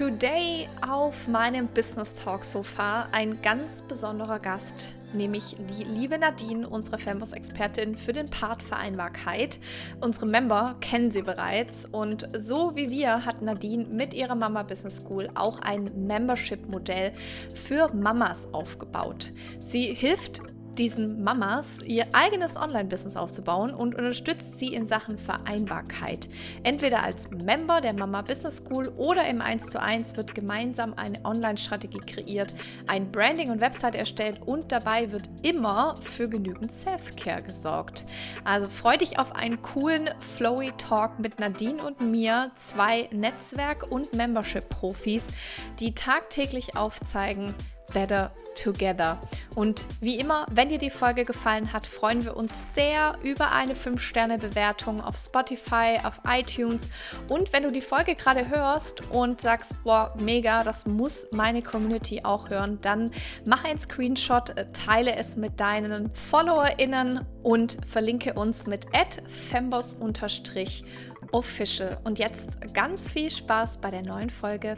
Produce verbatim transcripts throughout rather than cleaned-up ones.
Today auf meinem Business Talk Sofa ein ganz besonderer Gast, nämlich die liebe Nadine, unsere Fembos-Expertin für den Part Vereinbarkeit. Unsere Member kennen sie bereits und so wie wir hat Nadine mit ihrer Mama Business School auch ein Membership-Modell für Mamas aufgebaut. Sie hilft diesen Mamas ihr eigenes Online-Business aufzubauen und unterstützt sie in Sachen Vereinbarkeit. Entweder als Member der Mama Business School oder im eins zu eins wird gemeinsam eine Online-Strategie kreiert, ein Branding und Website erstellt und dabei wird immer für genügend Self-Care gesorgt. Also freu dich auf einen coolen Flowy Talk mit Nadine und mir, zwei Netzwerk- und Membership-Profis, die tagtäglich aufzeigen, Better Together. Und wie immer, wenn dir die Folge gefallen hat, freuen wir uns sehr über eine fünf Sterne Bewertung auf Spotify, auf iTunes. Und wenn du die Folge gerade hörst und sagst, boah, mega, das muss meine Community auch hören, dann mach einen Screenshot, teile es mit deinen FollowerInnen und verlinke uns mit at fembos official. Und jetzt ganz viel Spaß bei der neuen Folge.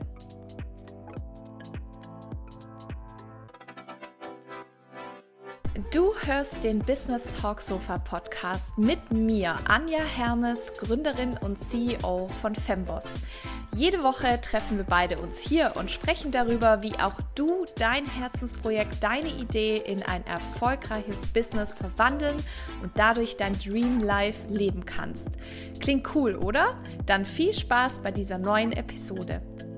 Du hörst den Business Talk Sofa Podcast mit mir, Anja Hermes, Gründerin und C E O von Fembos. Jede Woche treffen wir beide uns hier und sprechen darüber, wie auch du dein Herzensprojekt, deine Idee in ein erfolgreiches Business verwandeln und dadurch dein Dream Life leben kannst. Klingt cool, oder? Dann viel Spaß bei dieser neuen Episode.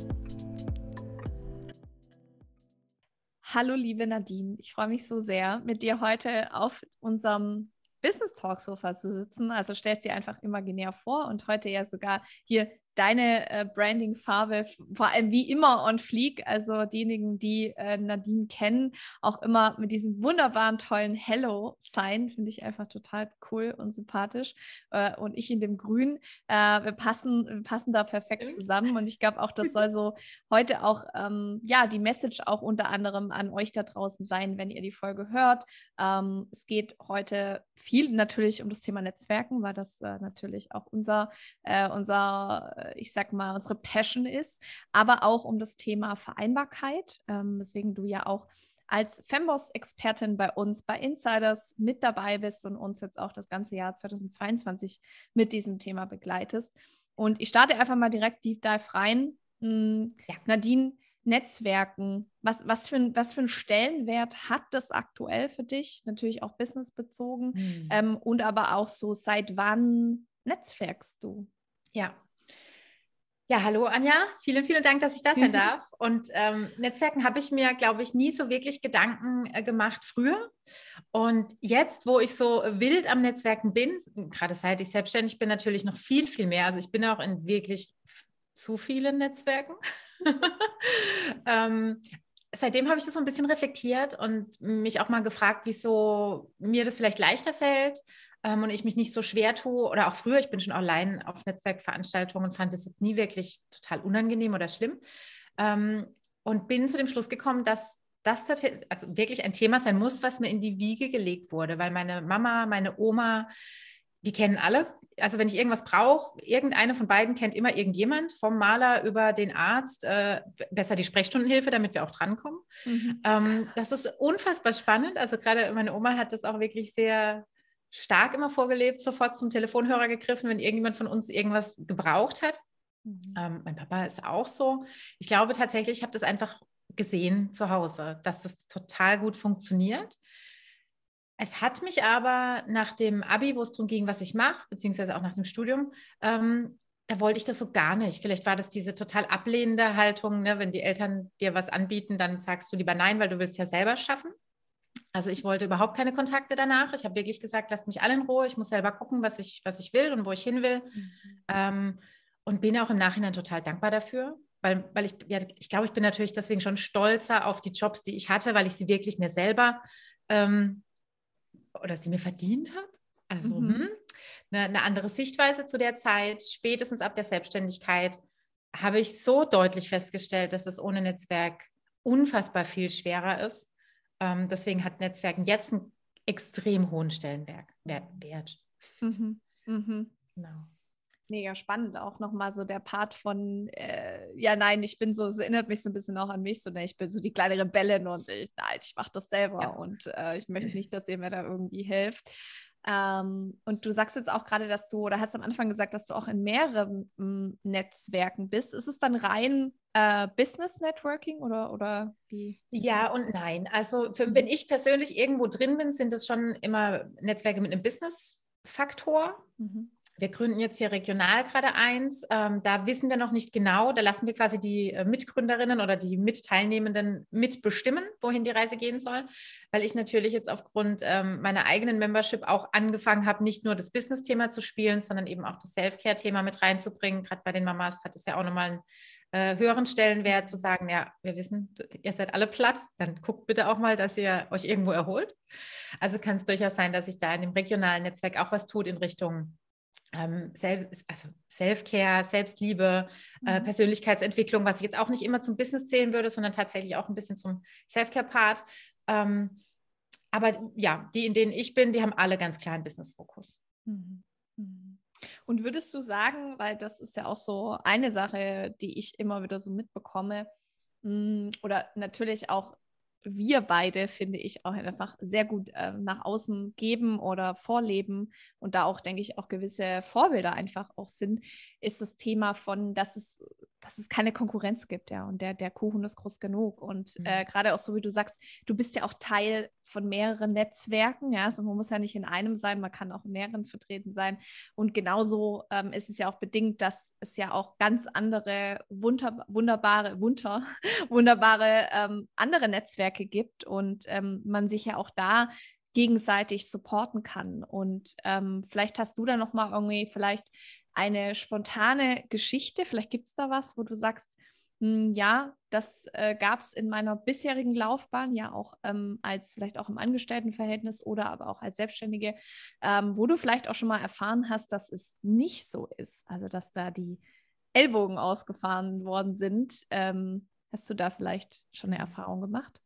Hallo liebe Nadine, ich freue mich so sehr, mit dir heute auf unserem Business Talk Sofa zu sitzen. Also stellst dir einfach imaginär vor und heute ja sogar hier deine äh, Branding-Farbe, vor allem wie immer on fleek, also diejenigen, die äh, Nadine kennen, auch immer mit diesem wunderbaren, tollen Hello-Sign, finde ich einfach total cool und sympathisch. Äh, und ich in dem Grün, äh, wir, passen, wir passen da perfekt zusammen und ich glaube auch, das soll so heute auch, ähm, ja, die Message auch unter anderem an euch da draußen sein, wenn ihr die Folge hört. Ähm, es geht heute viel natürlich um das Thema Netzwerken, weil das äh, natürlich auch unser, äh, unser ich sag mal, unsere Passion ist, aber auch um das Thema Vereinbarkeit, ähm, weswegen du ja auch als Fembos-Expertin bei uns, bei Insiders mit dabei bist und uns jetzt auch das ganze Jahr zweitausendzweiundzwanzig mit diesem Thema begleitest. Und ich starte einfach mal direkt Deep Dive rein. Hm, ja. Nadine, Netzwerken, was, was, für ein, was für einen Stellenwert hat das aktuell für dich? Natürlich auch businessbezogen mhm. ähm, und aber auch so, seit wann netzwerkst du? Ja. Ja, hallo Anja, vielen, vielen Dank, dass ich da sein darf. Und ähm, Netzwerken habe ich mir, glaube ich, nie so wirklich Gedanken äh, gemacht früher. Und jetzt, wo ich so wild am Netzwerken bin, gerade seit ich selbstständig bin, natürlich noch viel, viel mehr. Also ich bin auch in wirklich zu vielen Netzwerken. ähm, seitdem habe ich das so ein bisschen reflektiert und mich auch mal gefragt, wieso mir das vielleicht leichter fällt. Und ich mich nicht so schwer tue, oder auch früher, ich bin schon allein auf Netzwerkveranstaltungen und fand das jetzt nie wirklich total unangenehm oder schlimm. Und bin zu dem Schluss gekommen, dass das also wirklich ein Thema sein muss, was mir in die Wiege gelegt wurde, weil meine Mama, meine Oma, die kennen alle. Also wenn ich irgendwas brauche, irgendeine von beiden kennt immer irgendjemand, vom Maler über den Arzt, äh, besser die Sprechstundenhilfe, damit wir auch drankommen. Mhm. Ähm, das ist unfassbar spannend. Also gerade meine Oma hat das auch wirklich sehr stark immer vorgelebt, sofort zum Telefonhörer gegriffen, wenn irgendjemand von uns irgendwas gebraucht hat. Mhm. Ähm, mein Papa ist auch so. Ich glaube tatsächlich, ich habe das einfach gesehen zu Hause, dass das total gut funktioniert. Es hat mich aber nach dem Abi, wo es darum ging, was ich mache, beziehungsweise auch nach dem Studium, ähm, da wollte ich das so gar nicht. Vielleicht war das diese total ablehnende Haltung, ne? Wenn die Eltern dir was anbieten, dann sagst du lieber nein, weil du willst ja selber schaffen. Also ich wollte überhaupt keine Kontakte danach. Ich habe wirklich gesagt, lasst mich alle in Ruhe. Ich muss selber gucken, was ich, was ich will und wo ich hin will. Mhm. Ähm, und bin auch im Nachhinein total dankbar dafür, weil, weil ich, ja, ich glaube, ich bin natürlich deswegen schon stolzer auf die Jobs, die ich hatte, weil ich sie wirklich mir selber ähm, oder sie mir verdient habe. Also mhm. hm, eine, eine andere Sichtweise zu der Zeit, spätestens ab der Selbstständigkeit, habe ich so deutlich festgestellt, dass es ohne Netzwerk unfassbar viel schwerer ist. Ähm, deswegen hat Netzwerken jetzt einen extrem hohen Stellenwert. Wert. Mhm. Mhm. Genau. Mega spannend, auch nochmal so der Part von, äh, ja, nein, ich bin so, es erinnert mich so ein bisschen auch an mich, so, ne, ich bin so die kleine Rebellin und ich, nein, ich mache das selber Ja. und äh, ich möchte nicht, dass ihr mir da irgendwie helft. Ähm, und du sagst jetzt auch gerade, dass du, oder hast am Anfang gesagt, dass du auch in mehreren m, Netzwerken bist. Ist es dann rein äh, Business Networking oder, oder wie? Ja und nein. Also für, Mhm. wenn ich persönlich irgendwo drin bin, sind es schon immer Netzwerke mit einem Business-Faktor. Mhm. Wir gründen jetzt hier regional gerade eins. Ähm, da wissen wir noch nicht genau. Da lassen wir quasi die äh, Mitgründerinnen oder die Mitteilnehmenden mitbestimmen, wohin die Reise gehen soll. Weil ich natürlich jetzt aufgrund ähm, meiner eigenen Membership auch angefangen habe, nicht nur das Business-Thema zu spielen, sondern eben auch das Self-Care-Thema mit reinzubringen. Gerade bei den Mamas hat es ja auch nochmal einen äh, höheren Stellenwert, zu sagen, ja, wir wissen, ihr seid alle platt, dann guckt bitte auch mal, dass ihr euch irgendwo erholt. Also kann es durchaus sein, dass sich da in dem regionalen Netzwerk auch was tut in Richtung Ähm, Self, also Self-Care, Selbstliebe, mhm. äh, Persönlichkeitsentwicklung, was ich jetzt auch nicht immer zum Business zählen würde, sondern tatsächlich auch ein bisschen zum Self-Care-Part. Ähm, aber ja, die, in denen ich bin, die haben alle ganz klar einen Business-Fokus. Mhm. Mhm. Und würdest du sagen, weil das ist ja auch so eine Sache, die ich immer wieder so mitbekomme, mh, oder natürlich auch wir beide, finde ich, auch einfach sehr gut äh, nach außen geben oder vorleben und da auch, denke ich, auch gewisse Vorbilder einfach auch sind, ist das Thema von, dass es, dass es keine Konkurrenz gibt, ja, und der, der Kuchen ist groß genug. Und Mhm. äh, gerade auch so, wie du sagst, du bist ja auch Teil von mehreren Netzwerken, ja, also man muss ja nicht in einem sein, man kann auch in mehreren vertreten sein. Und genauso ähm, ist es ja auch bedingt, dass es ja auch ganz andere, wunder, wunderbare, wunder, wunderbare ähm, andere Netzwerke gibt und ähm, man sich ja auch da gegenseitig supporten kann. Und ähm, vielleicht hast du da noch mal irgendwie vielleicht eine spontane Geschichte, vielleicht gibt es da was, wo du sagst, mh, ja, das äh, gab es in meiner bisherigen Laufbahn, ja auch ähm, als vielleicht auch im Angestelltenverhältnis oder aber auch als Selbstständige, ähm, wo du vielleicht auch schon mal erfahren hast, dass es nicht so ist, also dass da die Ellbogen ausgefahren worden sind. Ähm, hast du da vielleicht schon eine Erfahrung gemacht?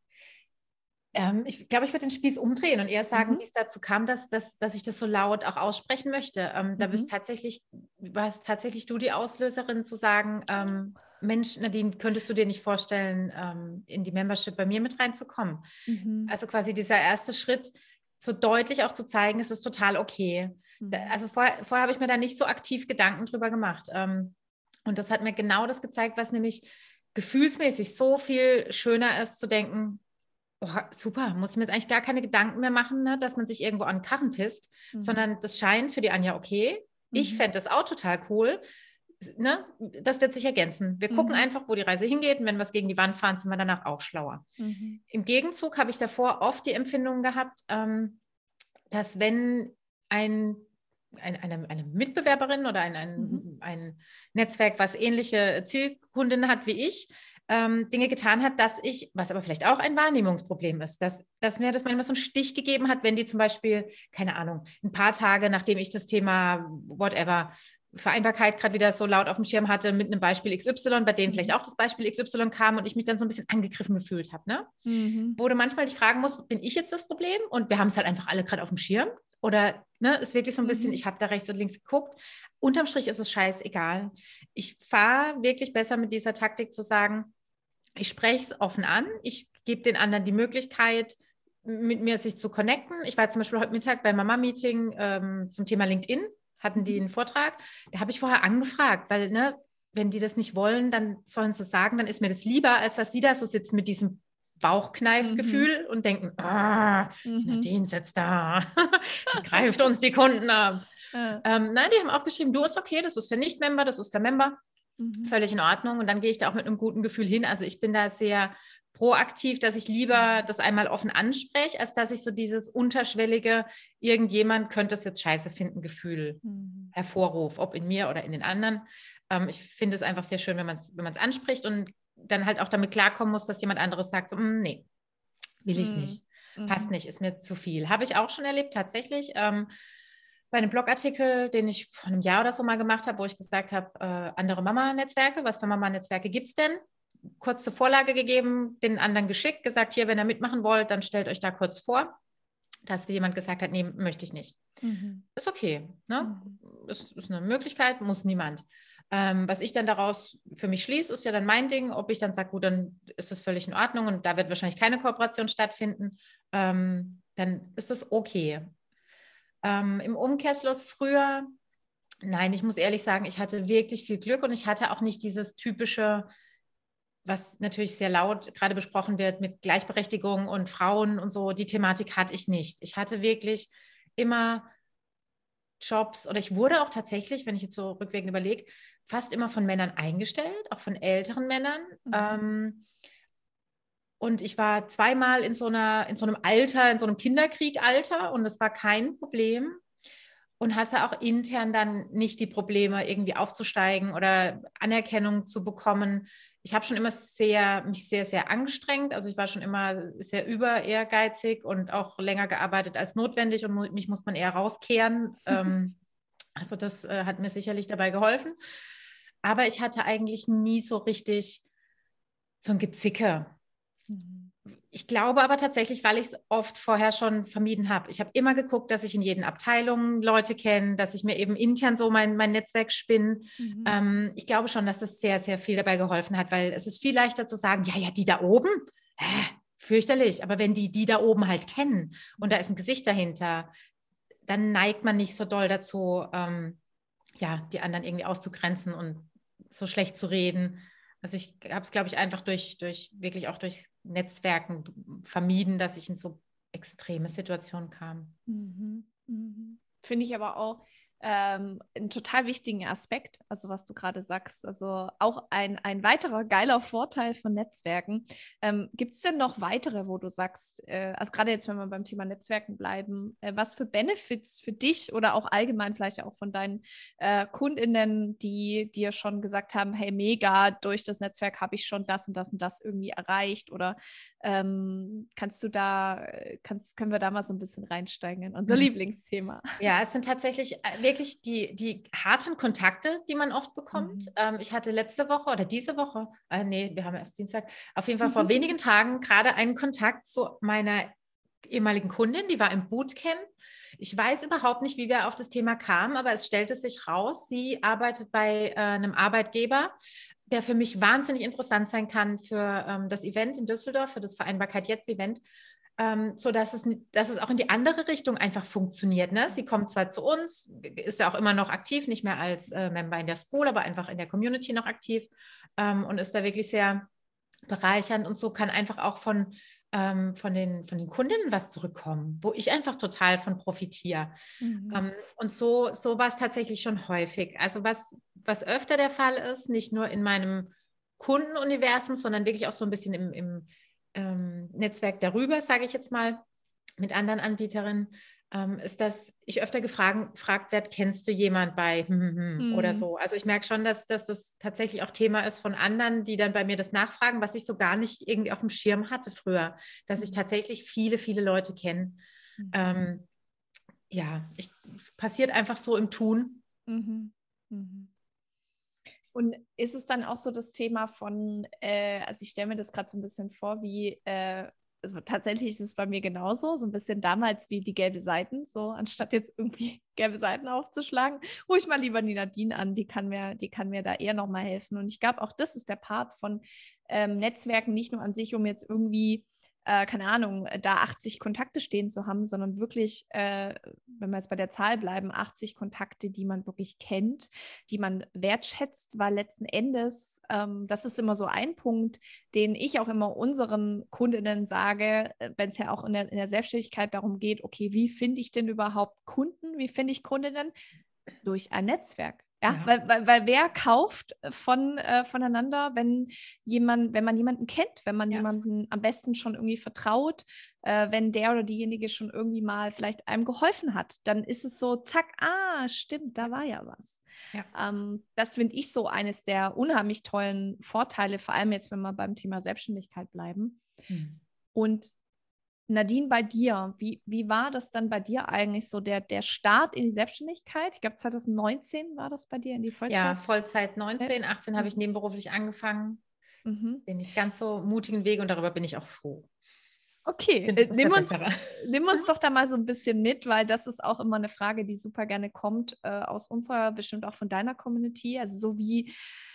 Ähm, ich glaube, ich würde den Spieß umdrehen und eher sagen, Mhm. wie es dazu kam, dass, dass, dass ich das so laut auch aussprechen möchte. Ähm, da Mhm. bist tatsächlich, warst tatsächlich du die Auslöserin zu sagen, ähm, Mensch, Nadine, könntest du dir nicht vorstellen, ähm, in die Membership bei mir mit reinzukommen? Mhm. Also quasi dieser erste Schritt, so deutlich auch zu zeigen, es ist total okay. Mhm. Da, also vorher, vorher habe ich mir da nicht so aktiv Gedanken drüber gemacht. Ähm, und das hat mir genau das gezeigt, was nämlich gefühlsmäßig so viel schöner ist, zu denken, oh, super, muss ich mir jetzt eigentlich gar keine Gedanken mehr machen, ne, dass man sich irgendwo an den Karren pisst, Mhm. sondern das scheint für die Anja okay. Ich Mhm. fände das auch total cool. Ne? Das wird sich ergänzen. Wir gucken Mhm. einfach, wo die Reise hingeht und wenn wir es gegen die Wand fahren, sind wir danach auch schlauer. Mhm. Im Gegenzug habe ich davor oft die Empfindung gehabt, ähm, dass wenn ein eine, eine, eine Mitbewerberin oder ein, ein, Mhm. ein Netzwerk, was ähnliche Zielkundinnen hat wie ich, ähm, Dinge getan hat, dass ich, was aber vielleicht auch ein Wahrnehmungsproblem ist, dass, dass mir das manchmal so einen Stich gegeben hat, wenn die zum Beispiel, keine Ahnung, ein paar Tage, nachdem ich das Thema whatever, Vereinbarkeit gerade wieder so laut auf dem Schirm hatte, mit einem Beispiel X Y, bei denen Mhm. vielleicht auch das Beispiel X Y kam und ich mich dann so ein bisschen angegriffen gefühlt habe, ne? Mhm. Wo du manchmal dich fragen musst, bin ich jetzt das Problem? Und wir haben es halt einfach alle gerade auf dem Schirm. Oder ne, ist wirklich so ein bisschen, Mhm. ich habe da rechts und links geguckt. Unterm Strich ist es scheißegal. Ich fahre wirklich besser mit dieser Taktik zu sagen, ich spreche es offen an, ich gebe den anderen die Möglichkeit, mit mir sich zu connecten. Ich war zum Beispiel heute Mittag beim Mama-Meeting ähm, zum Thema LinkedIn, hatten die einen Vortrag. Da habe ich vorher angefragt, weil, ne, wenn die das nicht wollen, dann sollen sie es sagen, dann ist mir das lieber, als dass sie da so sitzen mit diesem Bauchkneifgefühl mhm. und denken, ah, Mhm. Nadine sitzt da, die greift uns die Kunden ab. Ja. Ähm, nein, die haben auch geschrieben, du, ist okay, das ist für Nicht-Member, das ist für Member. Mhm. Völlig in Ordnung. Und dann gehe ich da auch mit einem guten Gefühl hin. Also ich bin da sehr proaktiv, dass ich lieber das einmal offen anspreche, als dass ich so dieses unterschwellige, irgendjemand könnte es jetzt scheiße finden, Gefühl mhm. hervorrufe, ob in mir oder in den anderen. Ähm, ich finde es einfach sehr schön, wenn man es wenn man es anspricht und dann halt auch damit klarkommen muss, dass jemand anderes sagt, so, nee, will ich mhm. nicht, passt mhm. nicht, ist mir zu viel. Habe ich auch schon erlebt, tatsächlich. Ähm, bei einem Blogartikel, den ich vor einem Jahr oder so mal gemacht habe, wo ich gesagt habe, äh, andere Mama-Netzwerke, was für Mama-Netzwerke gibt es denn? Kurze Vorlage gegeben, den anderen geschickt, gesagt, hier, wenn ihr mitmachen wollt, dann stellt euch da kurz vor. dass jemand gesagt hat, nee, möchte ich nicht. Mhm. Ist okay, ne? Mhm. Ist, ist eine Möglichkeit, muss niemand. Ähm, was ich dann daraus für mich schließe, ist ja dann mein Ding, ob ich dann sage, gut, dann ist das völlig in Ordnung und da wird wahrscheinlich keine Kooperation stattfinden, ähm, dann ist das okay. Ähm, im Umkehrschluss früher, nein, ich muss ehrlich sagen, ich hatte wirklich viel Glück und ich hatte auch nicht dieses typische, was natürlich sehr laut gerade besprochen wird mit Gleichberechtigung und Frauen und so, die Thematik hatte ich nicht. Ich hatte wirklich immer Jobs oder ich wurde auch tatsächlich, wenn ich jetzt so rückwirkend überlege, fast immer von Männern eingestellt, auch von älteren Männern. Mhm. Ähm, und ich war zweimal in so einer, in so einem Alter, in so einem Kinderkriegalter und das war kein Problem und hatte auch intern dann nicht die Probleme, irgendwie aufzusteigen oder Anerkennung zu bekommen. Ich habe schon immer sehr, mich sehr, sehr angestrengt. Also ich war schon immer sehr über ehrgeizig und auch länger gearbeitet als notwendig und mu- mich muss man eher rauskehren. ähm, also das äh, hat mir sicherlich dabei geholfen. Aber ich hatte eigentlich nie so richtig so ein Gezicke. Mhm. Ich glaube aber tatsächlich, weil ich es oft vorher schon vermieden habe. Ich habe immer geguckt, dass ich in jeden Abteilungen Leute kenne, dass ich mir eben intern so mein, mein Netzwerk spinne. Mhm. Ähm, ich glaube schon, dass das sehr, sehr viel dabei geholfen hat, weil es ist viel leichter zu sagen, ja, ja, die da oben, hä, fürchterlich. Aber wenn die die da oben halt kennen und da ist ein Gesicht dahinter, dann neigt man nicht so doll dazu, ähm, ja, die anderen irgendwie auszugrenzen und so schlecht zu reden. Also ich habe es, glaube ich, einfach durch, durch, wirklich auch durch Netzwerken vermieden, dass ich in so extreme Situationen kam. Mhm. Mhm. Finde ich aber auch ähm, einen total wichtigen Aspekt, also was du gerade sagst. Also auch ein, ein weiterer geiler Vorteil von Netzwerken. Ähm, gibt es denn noch weitere, wo du sagst, äh, also gerade jetzt, wenn wir beim Thema Netzwerken bleiben, äh, was für Benefits für dich oder auch allgemein vielleicht auch von deinen äh, KundInnen, die dir schon gesagt haben, hey, mega, durch das Netzwerk habe ich schon das und das und das irgendwie erreicht oder ähm, kannst du da, kannst, können wir da mal so ein bisschen reinsteigen in unser Mhm. Lieblingsthema? Ja, es sind tatsächlich äh, wirklich die, die harten Kontakte, die man oft bekommt. Mhm. Ähm, ich hatte letzte Woche oder diese Woche, äh, nee, wir haben erst Dienstag, auf jeden Fall vor wenigen Tagen gerade einen Kontakt zu meiner ehemaligen Kundin, die war im Bootcamp. Ich weiß überhaupt nicht, wie wir auf das Thema kamen, aber es stellte sich raus, sie arbeitet bei äh, einem Arbeitgeber, der für mich wahnsinnig interessant sein kann für ähm, das Event in Düsseldorf, für das Vereinbarkeit Jetzt Event. Ähm, so dass es, dass es auch in die andere Richtung einfach funktioniert. Ne? Sie kommt zwar zu uns, ist ja auch immer noch aktiv, nicht mehr als äh, Member in der School, aber einfach in der Community noch aktiv ähm, und ist da wirklich sehr bereichernd und so kann einfach auch von, ähm, von, den, von den Kundinnen was zurückkommen, wo ich einfach total von profitiere. Mhm. Ähm, und so, so war es tatsächlich schon häufig. Also was, was öfter der Fall ist, nicht nur in meinem Kundenuniversum, sondern wirklich auch so ein bisschen im, im ähm, Netzwerk darüber, sage ich jetzt mal, mit anderen Anbieterinnen, ähm, ist, dass ich öfter gefragt, gefragt werde, kennst du jemand bei hm, hm, hm, oder Mhm. so. Also ich merke schon, dass, dass das tatsächlich auch Thema ist von anderen, die dann bei mir das nachfragen, was ich so gar nicht irgendwie auf dem Schirm hatte früher, dass ich tatsächlich viele, viele Leute kenne. Mhm. Ähm, ja, ich, passiert einfach so im Tun. Mhm. Mhm. Und ist es dann auch so das Thema von, äh, also ich stelle mir das gerade so ein bisschen vor, wie, äh, also tatsächlich ist es bei mir genauso, so ein bisschen damals wie die gelbe Seiten, so anstatt jetzt irgendwie gelbe Seiten aufzuschlagen, rufe ich mal lieber die Nadine an, die kann mir, die kann mir da eher nochmal helfen. Und ich glaube, auch das ist der Part von ähm, Netzwerken, nicht nur an sich, um jetzt irgendwie, äh, keine Ahnung, da achtzig Kontakte stehen zu haben, sondern wirklich, äh, wenn wir jetzt bei der Zahl bleiben, achtzig Kontakte, die man wirklich kennt, die man wertschätzt, weil letzten Endes, ähm, das ist immer so ein Punkt, den ich auch immer unseren Kundinnen sage, wenn es ja auch in der, in der Selbstständigkeit darum geht, okay, wie finde ich denn überhaupt Kunden, wie finde ich Kundinnen? Durch ein Netzwerk. Ja, Ja. weil, weil, weil wer kauft von, äh, voneinander, wenn jemand, wenn man jemanden kennt, wenn man Ja. jemanden am besten schon irgendwie vertraut, äh, wenn der oder diejenige schon irgendwie mal vielleicht einem geholfen hat, dann ist es so, zack, ah, stimmt, da war ja was. Ja. Ähm, das finde ich so eines der unheimlich tollen Vorteile, vor allem jetzt, wenn wir beim Thema Selbstständigkeit bleiben. Hm. Und Nadine, bei dir, wie, wie war das dann bei dir eigentlich so, der, der Start in die Selbstständigkeit? Ich glaube, zwanzig neunzehn war das bei dir in die Ja, Vollzeit? Vollzeit neunzehn, achtzehn habe ich Mhm. nebenberuflich angefangen. Mhm. Den nicht ganz so mutigen Weg und darüber bin ich auch froh. Okay, finde, äh, das ist nimm der uns, bessere. nimm uns doch da mal so ein bisschen mit, weil das ist auch immer eine Frage, die super gerne kommt äh, aus unserer, bestimmt auch von deiner Community. Also so wie,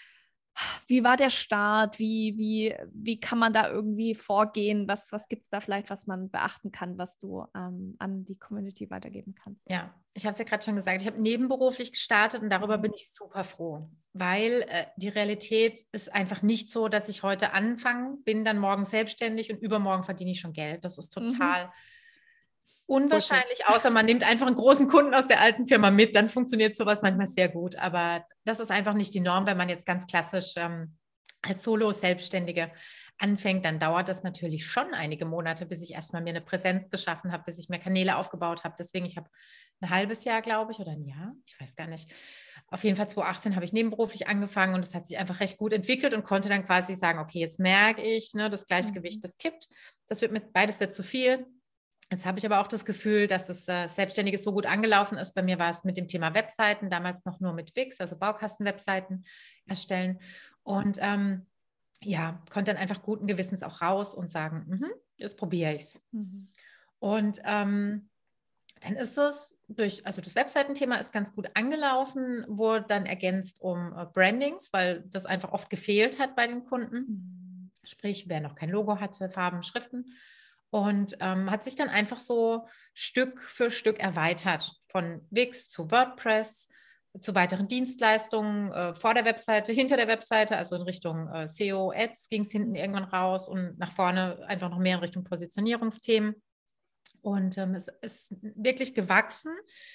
wie war der Start? Wie, wie, wie kann man da irgendwie vorgehen? Was, was gibt es da vielleicht, was man beachten kann, was du ähm, an die Community weitergeben kannst? Ja, ich habe es ja gerade schon gesagt, ich habe nebenberuflich gestartet und darüber Mhm. bin ich super froh, weil äh, die Realität ist einfach nicht so, dass ich heute anfange, bin dann morgen selbstständig und übermorgen verdiene ich schon Geld. Das ist Mhm. total Bullshit. unwahrscheinlich, außer man nimmt einfach einen großen Kunden aus der alten Firma mit, dann funktioniert sowas manchmal sehr gut. Aber das ist einfach nicht die Norm, wenn man jetzt ganz klassisch ähm, als Solo-Selbstständige anfängt, dann dauert das natürlich schon einige Monate, bis ich erstmal mir eine Präsenz geschaffen habe, bis ich mir Kanäle aufgebaut habe. Deswegen, ich habe ein halbes Jahr, glaube ich, oder ein Jahr, ich weiß gar nicht. Auf jeden Fall zwanzig achtzehn habe ich nebenberuflich angefangen und es hat sich einfach recht gut entwickelt und konnte dann quasi sagen, okay, jetzt merke ich, ne, das Gleichgewicht, Mhm. das kippt, das wird mit, beides wird zu viel. Jetzt habe ich aber auch das Gefühl, dass es äh, Selbstständiges so gut angelaufen ist. Bei mir war es mit dem Thema Webseiten, damals noch nur mit Wix, also Baukastenwebseiten erstellen. Und ähm, ja, konnte dann einfach guten Gewissens auch raus und sagen, mhm, jetzt probiere ich es. Mhm. Und ähm, dann ist es durch, also das Webseitenthema ist ganz gut angelaufen, wurde dann ergänzt um äh, Brandings, weil das einfach oft gefehlt hat bei den Kunden. Mhm. Sprich, wer noch kein Logo hatte, Farben, Schriften. Und ähm, hat sich dann einfach so Stück für Stück erweitert. Von Wix zu WordPress, zu weiteren Dienstleistungen äh, vor der Webseite, hinter der Webseite, also in Richtung äh, S E O, Ads ging es hinten irgendwann raus und nach vorne einfach noch mehr in Richtung Positionierungsthemen. Und ähm, es ist wirklich gewachsen.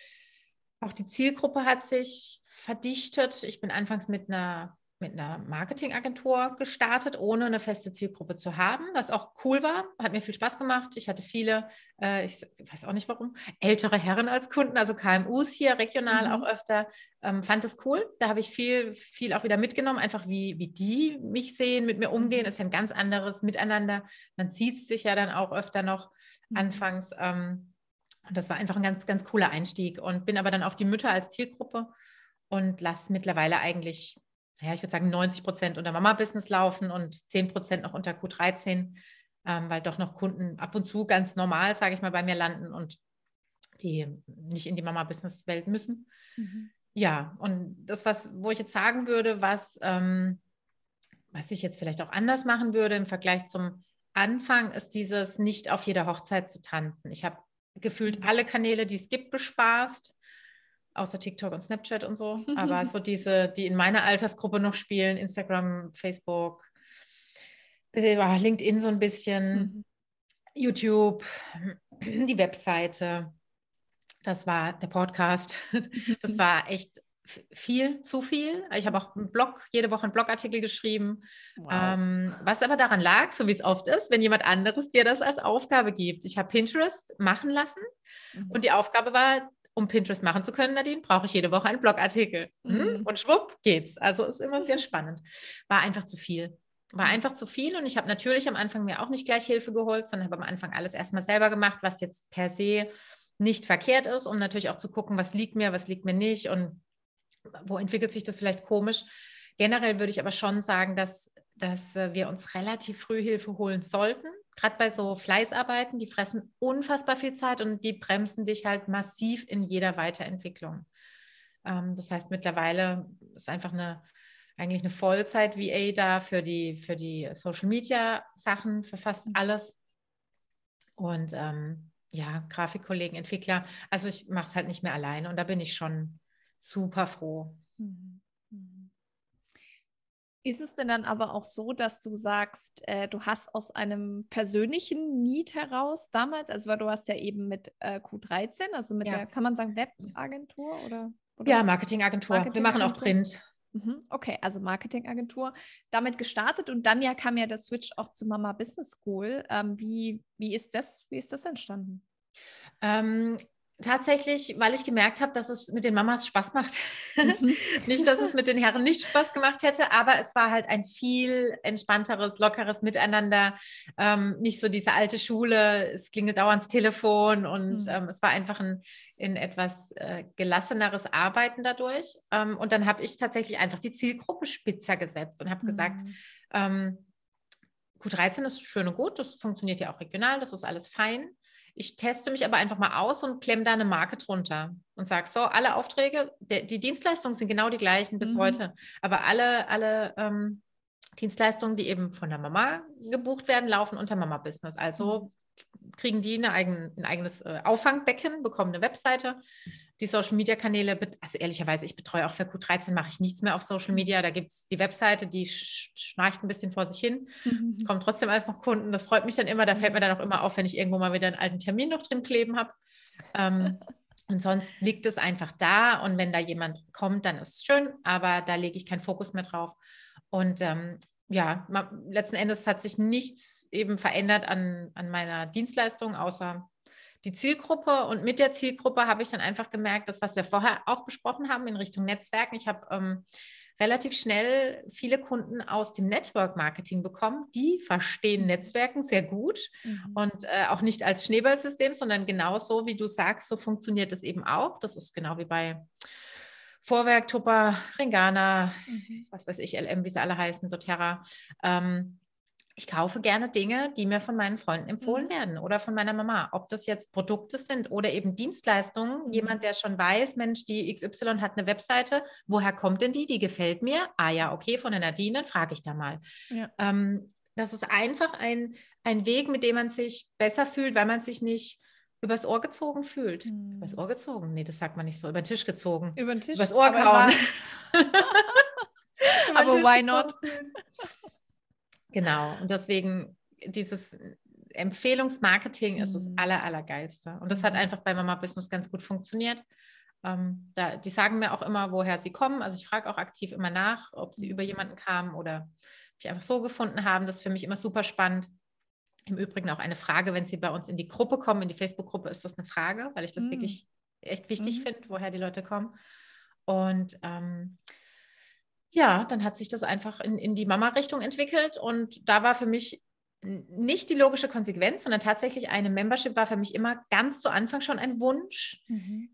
Auch die Zielgruppe hat sich verdichtet. Ich bin anfangs mit einer, mit einer Marketingagentur gestartet, ohne eine feste Zielgruppe zu haben, was auch cool war. Hat mir viel Spaß gemacht. Ich hatte viele, äh, ich weiß auch nicht warum, ältere Herren als Kunden, also K M Us hier regional Mhm. auch öfter. Ähm, fand das cool. Da habe ich viel, viel auch wieder mitgenommen, einfach wie, wie die mich sehen, mit mir umgehen. Mhm. Ist ja ein ganz anderes Miteinander. Man sieht sich ja dann auch öfter noch Mhm. anfangs. Ähm, und das war einfach ein ganz, ganz cooler Einstieg und bin aber dann auf die Mütter als Zielgruppe und lasse mittlerweile eigentlich, ja, ich würde sagen, neunzig Prozent unter Mama-Business laufen und zehn Prozent noch unter Q dreizehn, ähm, weil doch noch Kunden ab und zu ganz normal, sage ich mal, bei mir landen und die nicht in die Mama-Business-Welt müssen. Mhm. Ja, und das, was, wo ich jetzt sagen würde, was, ähm, was ich jetzt vielleicht auch anders machen würde im Vergleich zum Anfang, ist dieses nicht auf jeder Hochzeit zu tanzen. Ich habe gefühlt alle Kanäle, die es gibt, bespaßt, außer TikTok und Snapchat und so. Aber so diese, die in meiner Altersgruppe noch spielen, Instagram, Facebook, LinkedIn so ein bisschen, Mhm. YouTube, die Webseite, das war der Podcast. Das war echt viel, zu viel. Ich habe auch einen Blog, jede Woche einen Blogartikel geschrieben, Wow. ähm, was aber daran lag, so wie es oft ist, wenn jemand anderes dir das als Aufgabe gibt. Ich habe Pinterest machen lassen und Mhm. die Aufgabe war, um Pinterest machen zu können, Nadine, brauche ich jede Woche einen Blogartikel. Hm? Mhm. Und schwupp geht's. Also ist immer sehr spannend. War einfach zu viel. War einfach zu viel und ich habe natürlich am Anfang mir auch nicht gleich Hilfe geholt, sondern habe am Anfang alles erstmal selber gemacht, was jetzt per se nicht verkehrt ist, um natürlich auch zu gucken, was liegt mir, was liegt mir nicht und wo entwickelt sich das vielleicht komisch. Generell würde ich aber schon sagen, dass, dass wir uns relativ früh Hilfe holen sollten. Gerade bei so Fleißarbeiten, die fressen unfassbar viel Zeit und die bremsen dich halt massiv in jeder Weiterentwicklung. Ähm, das heißt, mittlerweile ist einfach eine, eigentlich eine Vollzeit-V A da für die, für die Social-Media-Sachen, für fast alles. Und ähm, ja, Grafikkollegen, Entwickler. Also ich mache es halt nicht mehr alleine und da bin ich schon super froh. Mhm. Mhm. Ist es denn dann aber auch so, dass du sagst, äh, du hast aus einem persönlichen Need heraus damals, also weil du hast ja eben mit äh, Q dreizehn, also mit Ja, der, kann man sagen, Webagentur oder, ja, oder Marketingagentur. Wir machen auch Marketingagentur? Print. Mhm. Okay, also Marketingagentur, damit gestartet und dann ja kam ja der Switch auch zu Mama Business School. Ähm, wie, wie ist das, wie ist das entstanden? Ähm, tatsächlich, weil ich gemerkt habe, dass es mit den Mamas Spaß macht. Mhm. Nicht, dass es mit den Herren nicht Spaß gemacht hätte, aber es war halt ein viel entspannteres, lockeres Miteinander. Ähm, nicht so diese alte Schule, es klingelt dauernd das Telefon und Mhm. ähm, es war einfach ein, ein etwas äh, gelasseneres Arbeiten dadurch. Ähm, und dann habe ich tatsächlich einfach die Zielgruppe spitzer gesetzt und habe gesagt, Mhm. ähm, Q dreizehn ist schön und gut, das funktioniert ja auch regional, das ist alles fein. Ich teste mich aber einfach mal aus und klemme da eine Marke drunter und sage so, alle Aufträge, der, die Dienstleistungen sind genau die gleichen bis Mhm. heute, aber alle, alle ähm, Dienstleistungen, die eben von der Mama gebucht werden, laufen unter Mama Business. Also kriegen die eine eigen, ein eigenes äh, Auffangbecken, bekommen eine Webseite. Die Social-Media-Kanäle, also ehrlicherweise, ich betreue auch für Q dreizehn, mache ich nichts mehr auf Social Media. Da gibt es die Webseite, die sch schnarcht ein bisschen vor sich hin. Mhm. Kommen trotzdem alles noch Kunden. Das freut mich dann immer. Da fällt mir dann auch immer auf, wenn ich irgendwo mal wieder einen alten Termin noch drin kleben habe. Ähm, und sonst liegt es einfach da. Und wenn da jemand kommt, dann ist es schön. Aber da lege ich keinen Fokus mehr drauf. Und ähm, ja, letzten Endes hat sich nichts eben verändert an, an meiner Dienstleistung, außer die Zielgruppe. Und mit der Zielgruppe habe ich dann einfach gemerkt, das, was wir vorher auch besprochen haben in Richtung Netzwerken. Ich habe ähm, relativ schnell viele Kunden aus dem Network-Marketing bekommen, die verstehen Netzwerken sehr gut Mhm. und äh, auch nicht als Schneeballsystem, sondern genauso, wie du sagst, so funktioniert es eben auch. Das ist genau wie bei Vorwerk, Tupper, Ringana, Mhm. was weiß ich, L M, wie sie alle heißen, doTERRA. Ähm, ich kaufe gerne Dinge, die mir von meinen Freunden empfohlen Mhm. werden oder von meiner Mama. Ob das jetzt Produkte sind oder eben Dienstleistungen. Mhm. Jemand, der schon weiß, Mensch, die X Y hat eine Webseite. Woher kommt denn die? Die gefällt mir. Ah ja, okay, von der Nadine, dann frage ich da mal. Ja. Ähm, das ist einfach ein, ein Weg, mit dem man sich besser fühlt, weil man sich nicht übers Ohr gezogen fühlt. Mhm. Übers Ohr gezogen? Nee, das sagt man nicht so. Über den Tisch gezogen. Über den Tisch. Übers Ohr aber gehauen. aber why not? Genau. Und deswegen dieses Empfehlungsmarketing ist das Mhm. aller, allergeilste. Und das Mhm. hat einfach bei Mama Business ganz gut funktioniert. Ähm, da, die sagen mir auch immer, woher sie kommen. Also ich frage auch aktiv immer nach, ob sie Mhm. über jemanden kamen oder mich einfach so gefunden haben. Das ist für mich immer super spannend. Im Übrigen auch eine Frage, wenn Sie bei uns in die Gruppe kommen, in die Facebook-Gruppe, ist das eine Frage, weil ich das Mhm. wirklich echt wichtig Mhm. finde, woher die Leute kommen. Und ähm, ja, dann hat sich das einfach in, in die Mama-Richtung entwickelt und da war für mich nicht die logische Konsequenz, sondern tatsächlich eine Membership war für mich immer ganz zu Anfang schon ein Wunsch. Mhm.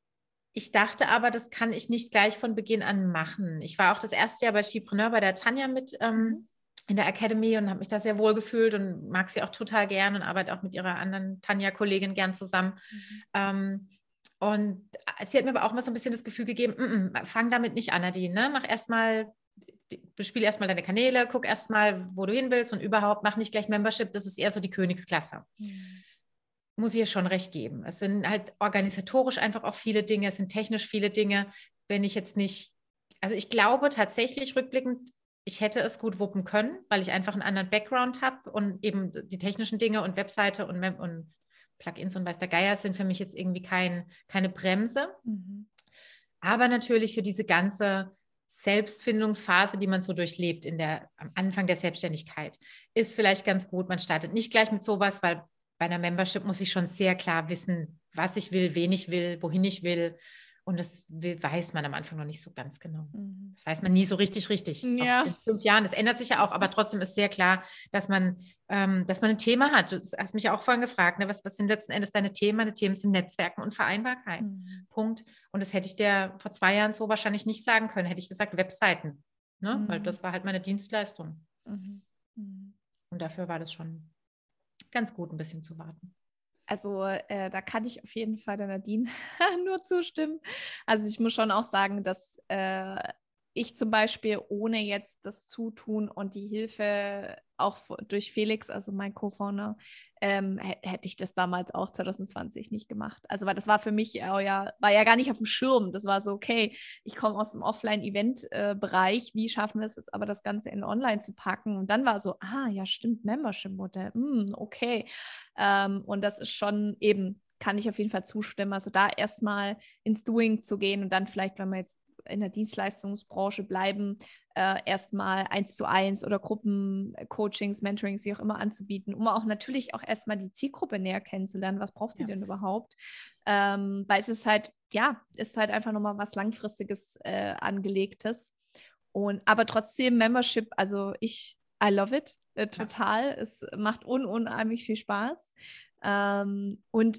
Ich dachte aber, das kann ich nicht gleich von Beginn an machen. Ich war auch das erste Jahr bei Skipreneur bei der Tanja mit ähm, Mhm. in der Academy und habe mich da sehr wohl gefühlt und mag sie auch total gern und arbeite auch mit ihrer anderen Tanja-Kollegin gern zusammen. Mhm. Ähm, und sie hat mir aber auch mal so ein bisschen das Gefühl gegeben, m -m, fang damit nicht an, Nadine, ne? Mach erstmal, bespiele erstmal deine Kanäle, guck erstmal, wo du hin willst und überhaupt mach nicht gleich Membership, das ist eher so die Königsklasse. Mhm. Muss ich ihr schon recht geben. Es sind halt organisatorisch einfach auch viele Dinge, es sind technisch viele Dinge. Wenn ich jetzt nicht, also ich glaube tatsächlich rückblickend, ich hätte es gut wuppen können, weil ich einfach einen anderen Background habe und eben die technischen Dinge und Webseite und, und Plugins und weiß der Geier sind für mich jetzt irgendwie kein, keine Bremse. Mhm. Aber natürlich für diese ganze Selbstfindungsphase, die man so durchlebt in der, am Anfang der Selbstständigkeit, ist vielleicht ganz gut. Man startet nicht gleich mit sowas, weil bei einer Membership muss ich schon sehr klar wissen, was ich will, wen ich will, wohin ich will. Und das will, weiß man am Anfang noch nicht so ganz genau. Mhm. Das weiß man nie so richtig, richtig. Ja. Auch in fünf Jahren, das ändert sich ja auch, aber trotzdem ist sehr klar, dass man, ähm, dass man ein Thema hat. Du hast mich ja auch vorhin gefragt, ne, was, was sind letzten Endes deine Themen? Meine Themen sind Netzwerken und Vereinbarkeit. Mhm. Punkt. Und das hätte ich dir vor zwei Jahren so wahrscheinlich nicht sagen können. Hätte ich gesagt, Webseiten. Ne? Mhm. Weil das war halt meine Dienstleistung. Mhm. Mhm. Und dafür war das schon ganz gut, ein bisschen zu warten. Also äh, da kann ich auf jeden Fall der Nadine nur zustimmen. Also ich muss schon auch sagen, dass äh, ich zum Beispiel ohne jetzt das Zutun und die Hilfe auch durch Felix, also mein Co-Founder, ähm, hätte ich das damals auch zwanzig zwanzig nicht gemacht. Also weil das war für mich äh, ja, war ja gar nicht auf dem Schirm. Das war so, okay, ich komme aus dem Offline-Event-Bereich, wie schaffen wir es jetzt aber, das Ganze in Online zu packen? Und dann war so, ah, ja stimmt, Membership-Modell, mm, okay. Ähm, und das ist schon eben, kann ich auf jeden Fall zustimmen, also da erstmal ins Doing zu gehen und dann vielleicht, wenn wir jetzt in der Dienstleistungsbranche bleiben, äh, erstmal eins zu eins oder Gruppencoachings, Mentorings, wie auch immer anzubieten, um auch natürlich auch erstmal die Zielgruppe näher kennenzulernen. Was braucht sie Ja. denn überhaupt? Ähm, weil es ist halt, ja, ist halt einfach nochmal was Langfristiges äh, angelegtes. Und aber trotzdem Membership, also ich, I love it, äh, total. Ja. Es macht un unheimlich viel Spaß. Ähm, und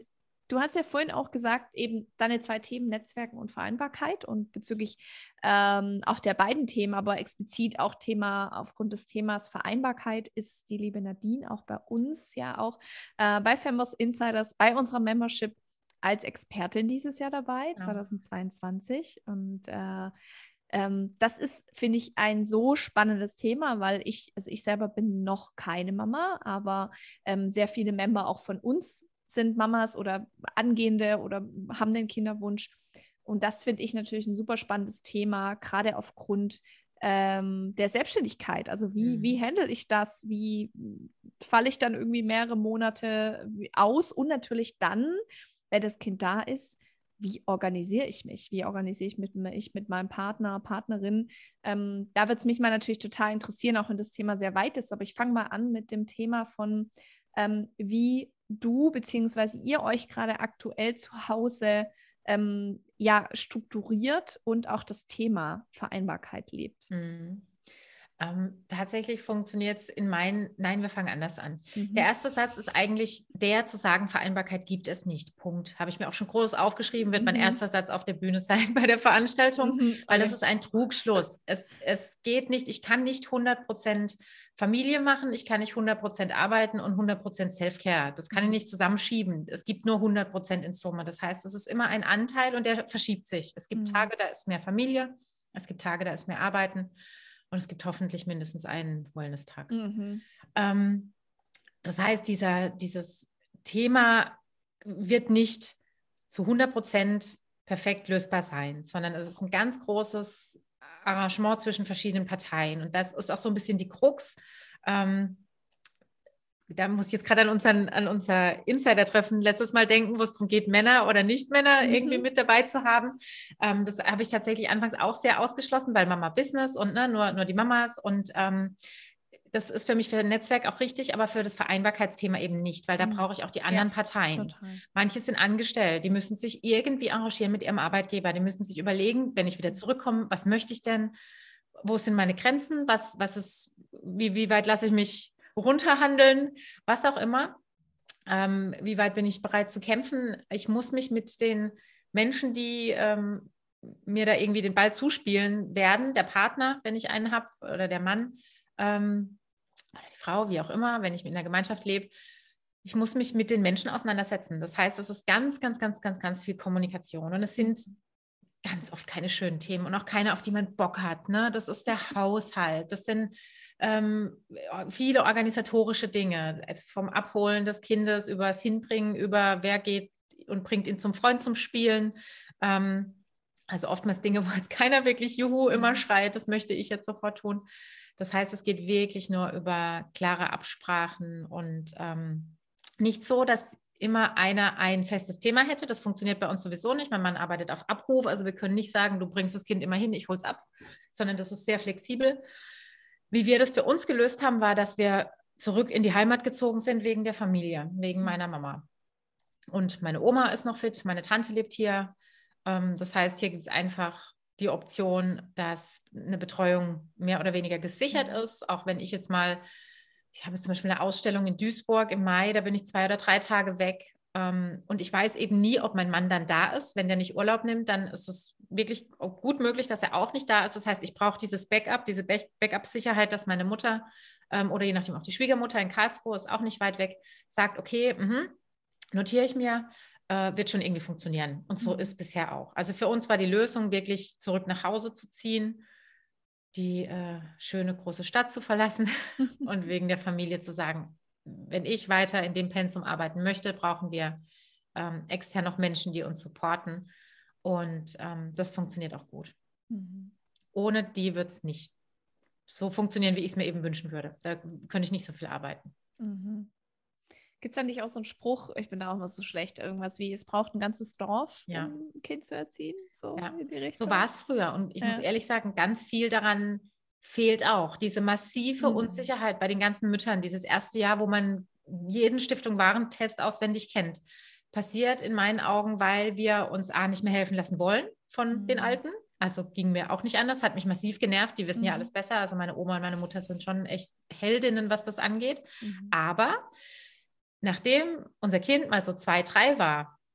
Du hast ja vorhin auch gesagt, eben deine zwei Themen, Netzwerken und Vereinbarkeit, und bezüglich ähm, auch der beiden Themen, aber explizit auch Thema, aufgrund des Themas Vereinbarkeit, ist die liebe Nadine auch bei uns ja auch äh, bei Fembos Insiders, bei unserer Membership als Expertin dieses Jahr dabei, Ja. zweitausendzweiundzwanzig. Und äh, ähm, das ist, finde ich, ein so spannendes Thema, weil ich, also ich selber bin noch keine Mama, aber ähm, sehr viele Member auch von uns sind Mamas oder angehende oder haben den Kinderwunsch. Und das finde ich natürlich ein super spannendes Thema, gerade aufgrund ähm, der Selbstständigkeit. Also wie, Mhm. wie handle ich das? Wie falle ich dann irgendwie mehrere Monate aus? Und natürlich dann, wenn das Kind da ist, wie organisiere ich mich? Wie organisiere ich mit, ich mit meinem Partner, Partnerin? Ähm, da wird es mich mal natürlich total interessieren, auch wenn das Thema sehr weit ist. Aber ich fange mal an mit dem Thema von, ähm, wie du bzw. ihr euch gerade aktuell zu Hause ähm, ja, strukturiert und auch das Thema Vereinbarkeit lebt. Mhm. Ähm, tatsächlich funktioniert es in meinen, nein, wir fangen anders an. Mhm. Der erste Satz ist eigentlich der zu sagen, Vereinbarkeit gibt es nicht. Punkt. Habe ich mir auch schon groß aufgeschrieben, wird Mhm. mein erster Satz auf der Bühne sein bei der Veranstaltung, Mhm. weil Okay. das ist ein Trugschluss. Es, es geht nicht, ich kann nicht hundert Prozent Familie machen, ich kann nicht hundert Prozent arbeiten und hundert Prozent Self-Care. Das kann ich nicht zusammenschieben. Es gibt nur hundert Prozent in Summe. Das heißt, es ist immer ein Anteil und der verschiebt sich. Es gibt Mhm. Tage, da ist mehr Familie, es gibt Tage, da ist mehr Arbeiten. Und es gibt hoffentlich mindestens einen Wellness-Tag. Mhm. Ähm, das heißt, dieser, dieses Thema wird nicht zu hundert Prozent perfekt lösbar sein, sondern es ist ein ganz großes Arrangement zwischen verschiedenen Parteien. Und das ist auch so ein bisschen die Krux. Ähm, da muss ich jetzt gerade an, unseren, an unser Insider-Treffen letztes Mal denken, wo es darum geht, Männer oder Nicht-Männer Mhm. irgendwie mit dabei zu haben. Ähm, das habe ich tatsächlich anfangs auch sehr ausgeschlossen, weil Mama Business und ne, nur, nur die Mamas. Und ähm, das ist für mich für ein Netzwerk auch richtig, aber für das Vereinbarkeitsthema eben nicht, weil da Mhm. brauche ich auch die anderen Ja, Parteien. total. Manche sind angestellt, die müssen sich irgendwie arrangieren mit ihrem Arbeitgeber, die müssen sich überlegen, wenn ich wieder zurückkomme, was möchte ich denn? Wo sind meine Grenzen? Was, was ist, wie, wie weit lasse ich mich runterhandeln, was auch immer. Ähm, wie weit bin ich bereit zu kämpfen? Ich muss mich mit den Menschen, die ähm, mir da irgendwie den Ball zuspielen werden, der Partner, wenn ich einen habe, oder der Mann, ähm, oder die Frau, wie auch immer, wenn ich in einer Gemeinschaft lebe, ich muss mich mit den Menschen auseinandersetzen. Das heißt, es ist ganz, ganz, ganz, ganz, ganz viel Kommunikation. Und es sind ganz oft keine schönen Themen und auch keine, auf die man Bock hat. Ne? Das ist der Haushalt, das sind ähm, viele organisatorische Dinge, also vom Abholen des Kindes über das Hinbringen, über wer geht und bringt ihn zum Freund zum Spielen. Ähm, also oftmals Dinge, wo jetzt keiner wirklich Juhu immer schreit, das möchte ich jetzt sofort tun. Das heißt, es geht wirklich nur über klare Absprachen und ähm, nicht so, dass immer einer ein festes Thema hätte. Das funktioniert bei uns sowieso nicht. Mein Mann arbeitet auf Abruf, also wir können nicht sagen, du bringst das Kind immer hin, ich hole es ab, sondern das ist sehr flexibel. Wie wir das für uns gelöst haben, war, dass wir zurück in die Heimat gezogen sind wegen der Familie, wegen meiner Mama. Und meine Oma ist noch fit, meine Tante lebt hier. Das heißt, hier gibt es einfach die Option, dass eine Betreuung mehr oder weniger gesichert ist, auch wenn ich jetzt mal, ich habe jetzt zum Beispiel eine Ausstellung in Duisburg im Mai, da bin ich zwei oder drei Tage weg und ich weiß eben nie, ob mein Mann dann da ist. Wenn der nicht Urlaub nimmt, dann ist es wirklich gut möglich, dass er auch nicht da ist. Das heißt, ich brauche dieses Backup, diese Backup-Sicherheit, dass meine Mutter ähm, oder je nachdem auch die Schwiegermutter in Karlsruhe, ist auch nicht weit weg, sagt, okay, mh, notiere ich mir, äh, wird schon irgendwie funktionieren. Und so mhm. ist bisher auch. Also für uns war die Lösung, wirklich zurück nach Hause zu ziehen, die äh, schöne große Stadt zu verlassen und wegen der Familie zu sagen, wenn ich weiter in dem Pensum arbeiten möchte, brauchen wir ähm, extern noch Menschen, die uns supporten. Und ähm, das funktioniert auch gut. Mhm. Ohne die wird es nicht so funktionieren, wie ich es mir eben wünschen würde. Da könnte ich nicht so viel arbeiten. Mhm. Gibt es da nicht auch so einen Spruch, ich bin da auch immer so schlecht, irgendwas wie, es braucht ein ganzes Dorf, ja. um ein Kind zu erziehen? So, ja. in die Richtung. So war es früher. Und ich ja. muss ehrlich sagen, ganz viel daran fehlt auch. Diese massive mhm. Unsicherheit bei den ganzen Müttern, dieses erste Jahr, wo man jeden Stiftung-Warentest auswendig kennt, passiert in meinen Augen, weil wir uns A, nicht mehr helfen lassen wollen von mhm. den Alten. Also ging mir auch nicht anders, hat mich massiv genervt. Die wissen mhm. ja alles besser. Also meine Oma und meine Mutter sind schon echt Heldinnen, was das angeht. Mhm. Aber nachdem unser Kind mal so zwei, drei war,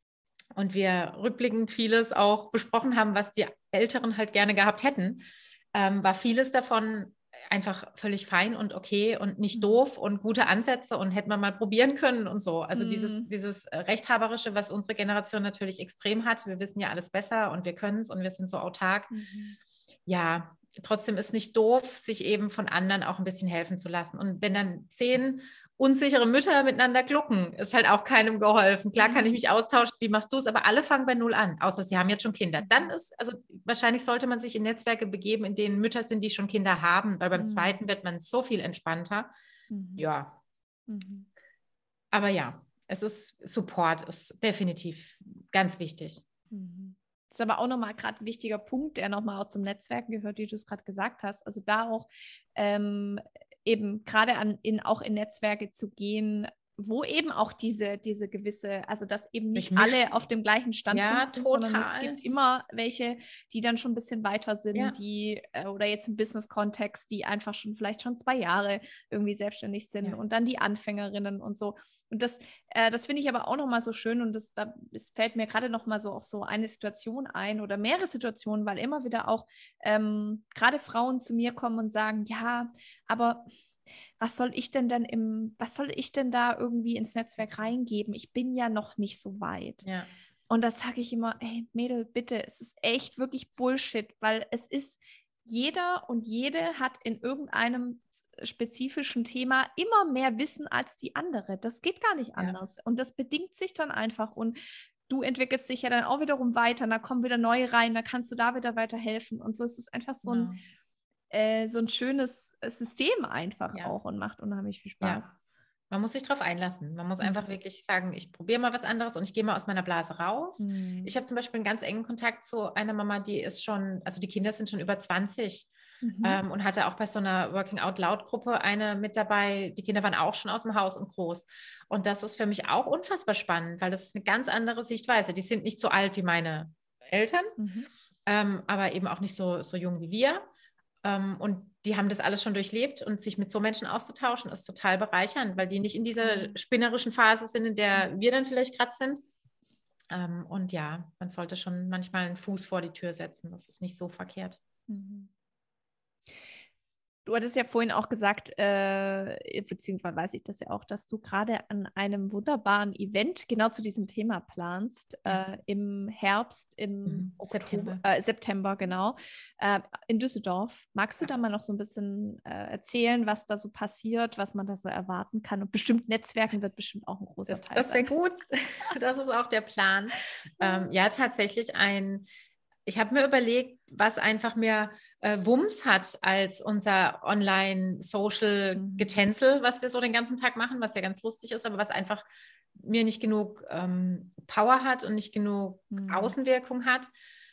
und wir rückblickend vieles auch besprochen haben, was die Älteren halt gerne gehabt hätten, ähm, war vieles davon einfach völlig fein und okay und nicht doof und gute Ansätze und hätte man mal probieren können und so. Also Mhm. dieses, dieses Rechthaberische, was unsere Generation natürlich extrem hat. Wir wissen ja alles besser und wir können es und wir sind so autark. Mhm. Ja, trotzdem ist nicht doof, sich eben von anderen auch ein bisschen helfen zu lassen. Und wenn dann zehn unsichere Mütter miteinander glucken, ist halt auch keinem geholfen. Klar kann ich mich austauschen, wie machst du es, aber alle fangen bei Null an, außer sie haben jetzt schon Kinder. Dann ist, also wahrscheinlich sollte man sich in Netzwerke begeben, in denen Mütter sind, die schon Kinder haben, weil beim Mhm. zweiten wird man so viel entspannter. Mhm. Ja. Mhm. Aber ja, es ist Support, ist definitiv ganz wichtig. Mhm. Das ist aber auch nochmal gerade ein wichtiger Punkt, der nochmal auch zum Netzwerken gehört, wie du es gerade gesagt hast. Also da auch ähm, eben gerade an in auch in Netzwerke zu gehen, wo eben auch diese, diese gewisse, also dass eben nicht Durchmischt. alle auf dem gleichen Standpunkt Ja, sind, total. sondern es gibt immer welche, die dann schon ein bisschen weiter sind, Ja. die äh, oder jetzt im Business-Kontext, die einfach schon vielleicht schon zwei Jahre irgendwie selbstständig sind Ja. und dann die Anfängerinnen und so. Und das, äh, das finde ich aber auch nochmal so schön und das, da, es fällt mir gerade nochmal so auch so eine Situation ein oder mehrere Situationen, weil immer wieder auch ähm, gerade Frauen zu mir kommen und sagen, ja, aber was soll ich denn denn im, was soll ich denn da irgendwie ins Netzwerk reingeben? Ich bin ja noch nicht so weit. Ja. Und das sage ich immer, hey Mädel, bitte, es ist echt wirklich Bullshit, weil es ist, jeder und jede hat in irgendeinem spezifischen Thema immer mehr Wissen als die andere. Das geht gar nicht anders. Ja. Und das bedingt sich dann einfach. Und du entwickelst dich ja dann auch wiederum weiter, da kommen wieder neue rein, da kannst du da wieder weiterhelfen. Und so ist es einfach so ein, ja. äh, so ein schönes System einfach ja. auch und macht unheimlich viel Spaß. Ja. Man muss sich darauf einlassen. Man muss mhm. einfach wirklich sagen, ich probiere mal was anderes und ich gehe mal aus meiner Blase raus. Mhm. Ich habe zum Beispiel einen ganz engen Kontakt zu einer Mama, die ist schon, also die Kinder sind schon über zwanzig mhm. ähm, und hatte auch bei so einer Working Out Loud Gruppe eine mit dabei. Die Kinder waren auch schon aus dem Haus und groß. Und das ist für mich auch unfassbar spannend, weil das ist eine ganz andere Sichtweise. Die sind nicht so alt wie meine Eltern, mhm. ähm, aber eben auch nicht so, so jung wie wir. Um, und die haben das alles schon durchlebt und sich mit so Menschen auszutauschen, ist total bereichernd, weil die nicht in dieser spinnerischen Phase sind, in der wir dann vielleicht gerade sind. Um, und ja, man sollte schon manchmal einen Fuß vor die Tür setzen. Das ist nicht so verkehrt. Mhm. Du hattest ja vorhin auch gesagt, äh, beziehungsweise weiß ich das ja auch, dass du gerade an einem wunderbaren Event genau zu diesem Thema planst, äh, im Herbst, im mhm. Oktober, September. Äh, September, genau, äh, in Düsseldorf. Magst du da mal noch so ein bisschen äh, erzählen, was da so passiert, was man da so erwarten kann? Und bestimmt Netzwerken wird bestimmt auch ein großer das, Teil das sein. Das wäre gut. Das ist auch der Plan. ähm, ja, tatsächlich ein Ich habe mir überlegt, was einfach mehr äh, Wumms hat als unser Online-Social-Getänzel, was wir so den ganzen Tag machen, was ja ganz lustig ist, aber was einfach mir nicht genug ähm, Power hat und nicht genug mhm. Außenwirkung hat.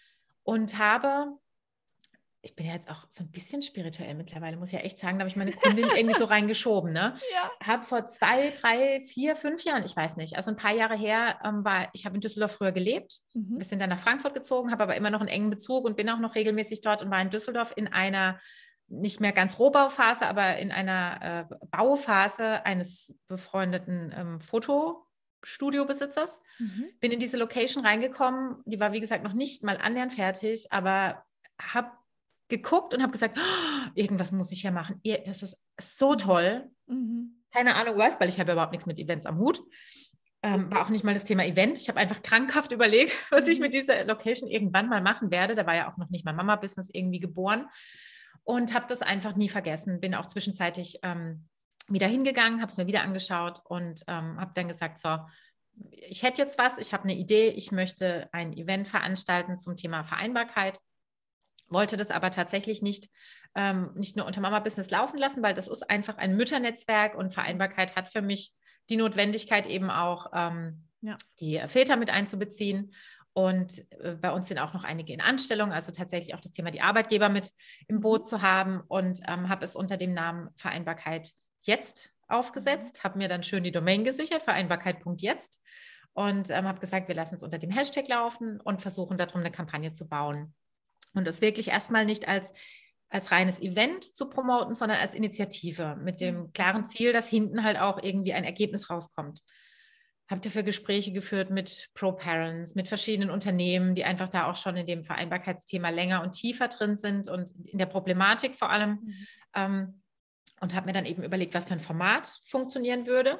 Und habe, ich bin ja jetzt auch so ein bisschen spirituell mittlerweile, muss ich ja echt sagen, da habe ich meine Kundin irgendwie so reingeschoben, ne? Ja. Habe vor zwei, drei, vier, fünf Jahren, ich weiß nicht, also ein paar Jahre her, ähm, war, ich habe in Düsseldorf früher gelebt. Mhm. Wir sind dann nach Frankfurt gezogen, habe aber immer noch einen engen Bezug und bin auch noch regelmäßig dort und war in Düsseldorf in einer, nicht mehr ganz Rohbauphase, aber in einer äh, Bauphase eines befreundeten ähm, Fotostudiobesitzers. Mhm. Bin in diese Location reingekommen, die war wie gesagt noch nicht mal annähernd fertig, aber habe geguckt und habe gesagt, oh, irgendwas muss ich ja machen. Das ist so toll. Mhm. Keine Ahnung was, weil ich habe überhaupt nichts mit Events am Hut. Ähm, war auch nicht mal das Thema Event. Ich habe einfach krankhaft überlegt, was mhm. ich mit dieser Location irgendwann mal machen werde. Da war ja auch noch nicht mein Mama-Business irgendwie geboren und habe das einfach nie vergessen. Bin auch zwischenzeitlich ähm, wieder hingegangen, habe es mir wieder angeschaut und ähm, habe dann gesagt, so, ich hätte jetzt was, ich habe eine Idee, ich möchte ein Event veranstalten zum Thema Vereinbarkeit. Wollte das aber tatsächlich nicht, ähm, nicht nur unter Mama-Business laufen lassen, weil das ist einfach ein Mütternetzwerk und Vereinbarkeit hat für mich die Notwendigkeit eben auch, ähm, ja. die Väter mit einzubeziehen. Und äh, bei uns sind auch noch einige in Anstellung, also tatsächlich auch das Thema die Arbeitgeber mit im Boot zu haben und ähm, habe es unter dem Namen Vereinbarkeit jetzt aufgesetzt, mhm. habe mir dann schön die Domain gesichert, vereinbarkeit punkt jetzt und ähm, habe gesagt, wir lassen es unter dem Hashtag laufen und versuchen darum eine Kampagne zu bauen. Und das wirklich erstmal nicht als, als reines Event zu promoten, sondern als Initiative mit dem klaren Ziel, dass hinten halt auch irgendwie ein Ergebnis rauskommt. habe dafür Gespräche geführt mit Pro-Parents, mit verschiedenen Unternehmen, die einfach da auch schon in dem Vereinbarkeitsthema länger und tiefer drin sind und in der Problematik vor allem. Mhm. Ähm, und habe mir dann eben überlegt, was für ein Format funktionieren würde.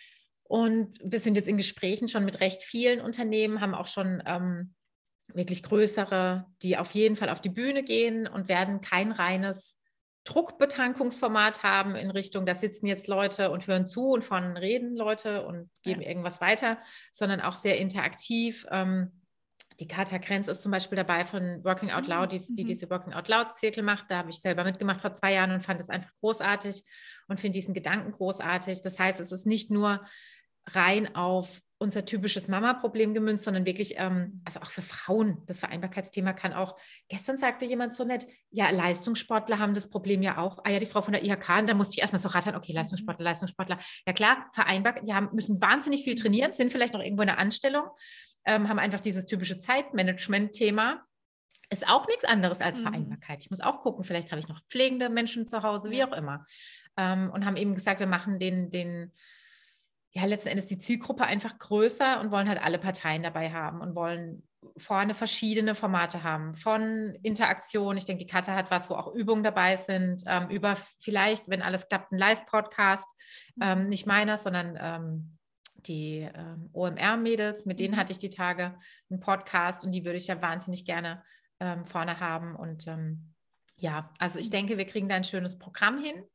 Und wir sind jetzt in Gesprächen schon mit recht vielen Unternehmen, haben auch schon ähm, wirklich größere, die auf jeden Fall auf die Bühne gehen und werden kein reines Druckbetankungsformat haben in Richtung, da sitzen jetzt Leute und hören zu und von reden Leute und geben ja. irgendwas weiter, sondern auch sehr interaktiv. Ähm, die Katha Krenz ist zum Beispiel dabei von Working Out Loud, die, die mhm. diese Working Out Loud Zirkel macht. Da habe ich selber mitgemacht vor zwei Jahren und fand es einfach großartig und finde diesen Gedanken großartig. Das heißt, es ist nicht nur rein auf unser typisches Mama-Problem gemünzt, sondern wirklich, ähm, also auch für Frauen, das Vereinbarkeitsthema kann auch, gestern sagte jemand so nett, ja, Leistungssportler haben das Problem ja auch, ah ja, die Frau von der I H K, und da musste ich erstmal so rattern, okay, Leistungssportler, Leistungssportler, ja klar, vereinbar, die haben, müssen wahnsinnig viel trainieren, sind vielleicht noch irgendwo in der Anstellung, ähm, haben einfach dieses typische Zeitmanagement-Thema, ist auch nichts anderes als mhm. Vereinbarkeit. Ich muss auch gucken, vielleicht habe ich noch pflegende Menschen zu Hause, wie ja. auch immer. Ähm, und haben eben gesagt, wir machen den, den ja, letzten Endes die Zielgruppe einfach größer und wollen halt alle Parteien dabei haben und wollen vorne verschiedene Formate haben, von Interaktion. Ich denke, die Katha hat was, wo auch Übungen dabei sind, ähm, über vielleicht, wenn alles klappt, ein Live-Podcast, ähm, nicht meiner, sondern ähm, die ähm, O M R-Mädels, mit denen hatte ich die Tage einen Podcast und die würde ich ja wahnsinnig gerne ähm, vorne haben. Und ähm, ja, also ich denke, wir kriegen da ein schönes Programm hin.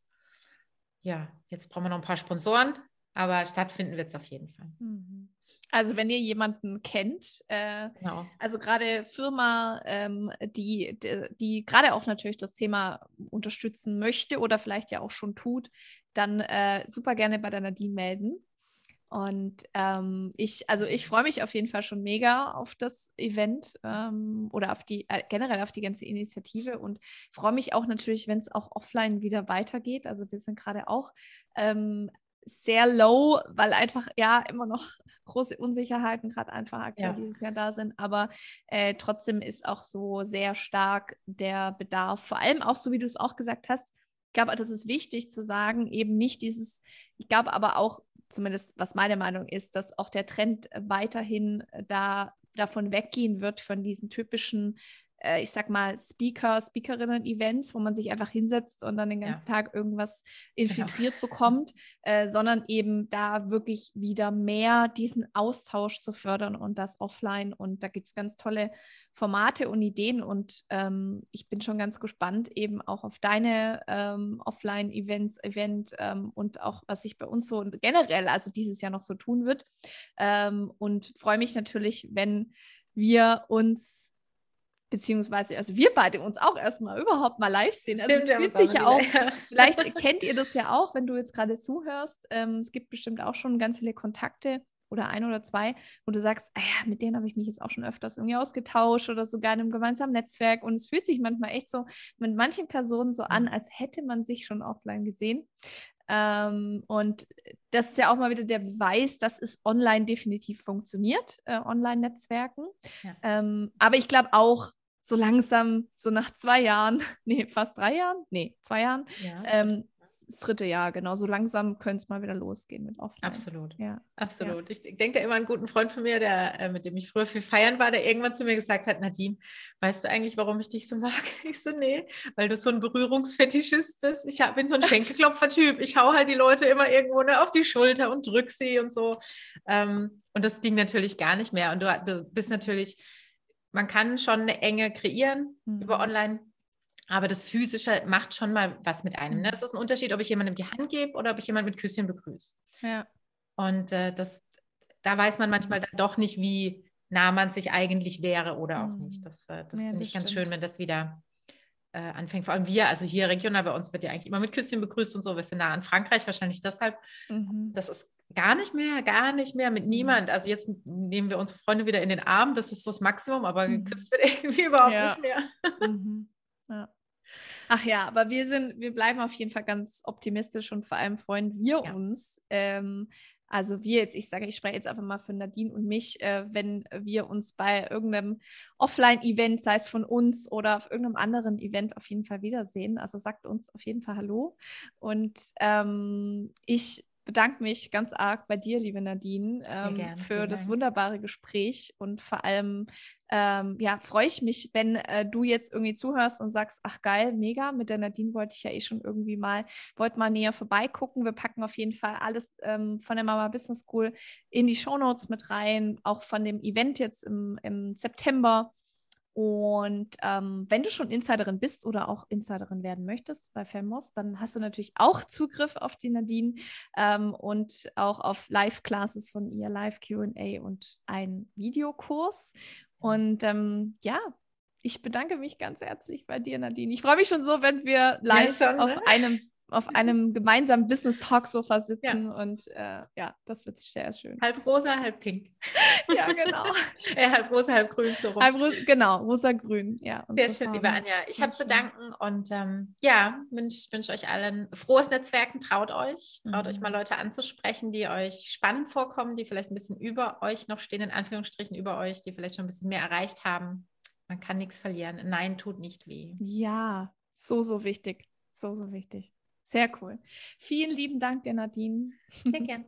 Ja, jetzt brauchen wir noch ein paar Sponsoren. Aber stattfinden wird es auf jeden Fall. Also wenn ihr jemanden kennt, äh, genau. also gerade Firma, ähm, die, die, die gerade auch natürlich das Thema unterstützen möchte oder vielleicht ja auch schon tut, dann äh, super gerne bei der Nadine melden. Und ähm, ich, also ich freue mich auf jeden Fall schon mega auf das Event ähm, oder auf die, äh, generell auf die ganze Initiative und freue mich auch natürlich, wenn es auch offline wieder weitergeht. Also wir sind gerade auch ähm, sehr low, weil einfach ja immer noch große Unsicherheiten gerade einfach aktuell ja. dieses Jahr da sind, aber äh, trotzdem ist auch so sehr stark der Bedarf, vor allem auch so, wie du es auch gesagt hast, ich glaube, das ist wichtig zu sagen, eben nicht dieses, ich glaube aber auch, zumindest was meine Meinung ist, dass auch der Trend weiterhin da davon weggehen wird, von diesen typischen äh, ich sag mal, Speaker, Speakerinnen-Events, wo man sich einfach hinsetzt und dann den ganzen ja. Tag irgendwas infiltriert genau. bekommt, äh, sondern eben da wirklich wieder mehr diesen Austausch zu fördern und das offline. Und da gibt es ganz tolle Formate und Ideen und ähm, ich bin schon ganz gespannt eben auch auf deine ähm, Offline-Events, Event ähm, und auch, was sich bei uns so generell, also dieses Jahr noch so tun wird. Ähm, und freue mich natürlich, wenn wir uns beziehungsweise, also wir beide uns auch erstmal überhaupt mal live sehen. Also Stimmt, es fühlt sich ja auch, ja. vielleicht kennt ihr das ja auch, wenn du jetzt gerade zuhörst. Ähm, es gibt bestimmt auch schon ganz viele Kontakte oder ein oder zwei, wo du sagst, ah ja, mit denen habe ich mich jetzt auch schon öfters irgendwie ausgetauscht oder sogar in einem gemeinsamen Netzwerk. Und es fühlt sich manchmal echt so mit manchen Personen so an, als hätte man sich schon offline gesehen. Ähm, und das ist ja auch mal wieder der Beweis, dass es online definitiv funktioniert, äh, Online-Netzwerken. Ja. Ähm, aber ich glaube auch, so langsam, so nach zwei Jahren, nee, fast drei Jahren, nee, zwei Jahren, ja, ähm, das dritte Jahr, genau, so langsam könnte es mal wieder losgehen mit Offline. Absolut, ja. absolut. Ja. Ich denke da immer an einen guten Freund von mir, der, äh, mit dem ich früher viel feiern war, der irgendwann zu mir gesagt hat, Nadine, weißt du eigentlich, warum ich dich so mag? Ich so, nee, weil du so ein Berührungsfetischist bist. Ich hab, bin so ein Schenkelklopfer-Typ. Ich hau halt die Leute immer irgendwo ne, auf die Schulter und drück sie und so. Ähm, und das ging natürlich gar nicht mehr. Und du, du bist natürlich, man kann schon eine Enge kreieren mhm. über online, aber das Physische macht schon mal was mit einem. Ne? Es ist ein Unterschied, ob ich jemandem die Hand gebe oder ob ich jemanden mit Küsschen begrüße. Ja. Und äh, das, da weiß man manchmal dann doch nicht, wie nah man sich eigentlich wäre oder auch nicht. Das, äh, das ja, finde ich ganz stimmt. schön, wenn das wieder äh, anfängt. Vor allem wir, also hier regional bei uns wird ja eigentlich immer mit Küsschen begrüßt und so. Wir sind nah an Frankreich, wahrscheinlich deshalb. Mhm. Das ist gar nicht mehr, gar nicht mehr mit mhm. niemand. Also jetzt nehmen wir unsere Freunde wieder in den Arm. Das ist so das Maximum, aber mhm. geküsst wird irgendwie überhaupt ja. nicht mehr. Mhm. Ja. Ach ja, aber wir sind, wir bleiben auf jeden Fall ganz optimistisch und vor allem freuen wir ja. uns. Ähm, also wir jetzt, ich sage, ich spreche jetzt einfach mal für Nadine und mich, äh, wenn wir uns bei irgendeinem Offline-Event, sei es von uns oder auf irgendeinem anderen Event auf jeden Fall wiedersehen. Also sagt uns auf jeden Fall Hallo. Und ähm, ich bedanke mich ganz arg bei dir, liebe Nadine, ähm, gern, für das Dank. wunderbare Gespräch und vor allem ähm, ja, freue ich mich, wenn äh, du jetzt irgendwie zuhörst und sagst, ach geil, mega, mit der Nadine wollte ich ja eh schon irgendwie mal, wollte mal näher vorbeigucken. Wir packen auf jeden Fall alles ähm, von der Mama Business School in die Shownotes mit rein, auch von dem Event jetzt im, im September. Und ähm, wenn du schon Insiderin bist oder auch Insiderin werden möchtest bei Femmos, dann hast du natürlich auch Zugriff auf die Nadine ähm, und auch auf Live-Classes von ihr, Live-Q und A und einen Videokurs. Und ähm, ja, ich bedanke mich ganz herzlich bei dir, Nadine. Ich freue mich schon so, wenn wir live ja, schon, auf ne? einem auf einem gemeinsamen Business-Talk-Sofa sitzen ja. und äh, ja, das wird sehr schön. Halb rosa, halb pink. Ja, genau. ja, halb rosa, halb grün. So rum. Halb rosa, genau, rosa-grün. Ja, sehr schön, liebe Anja. Ich habe zu danken und ähm, ja, wünsche wünsch euch allen frohes Netzwerken. Traut euch, traut mhm. euch mal Leute anzusprechen, die euch spannend vorkommen, die vielleicht ein bisschen über euch noch stehen, in Anführungsstrichen über euch, die vielleicht schon ein bisschen mehr erreicht haben. Man kann nichts verlieren. Nein, tut nicht weh. Ja, so, so wichtig. So, so wichtig. Sehr cool. Vielen lieben Dank dir, Nadine. Sehr gern.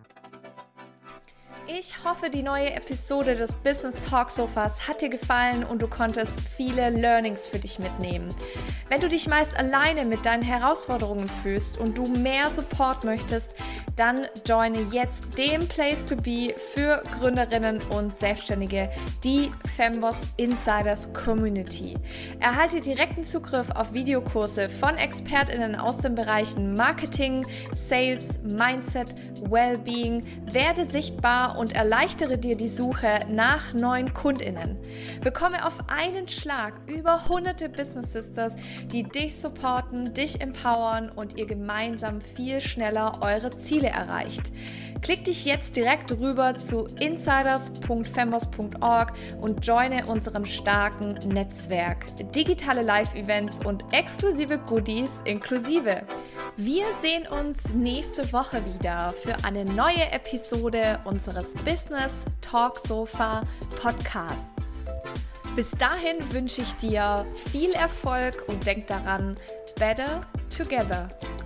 Ich hoffe, die neue Episode des Business Talk Sofas hat dir gefallen und du konntest viele Learnings für dich mitnehmen. Wenn du dich meist alleine mit deinen Herausforderungen fühlst und du mehr Support möchtest, dann joine jetzt den Place to be für Gründerinnen und Selbstständige, die Fembos Insiders Community. Erhalte direkten Zugriff auf Videokurse von ExpertInnen aus den Bereichen Marketing, Sales, Mindset, Wellbeing, werde sichtbar und erleichtere dir die Suche nach neuen KundInnen. Bekomme auf einen Schlag über hunderte Business Sisters, die dich supporten, dich empowern und ihr gemeinsam viel schneller eure Ziele erreicht. Klick dich jetzt direkt rüber zu insiders punkt fembos punkt org und joine unserem starken Netzwerk. Digitale Live-Events und exklusive Goodies inklusive. Wir sehen uns nächste Woche wieder für eine neue Episode unseres Business Talk Sofa Podcasts. Bis dahin wünsche ich dir viel Erfolg und denk daran, better together.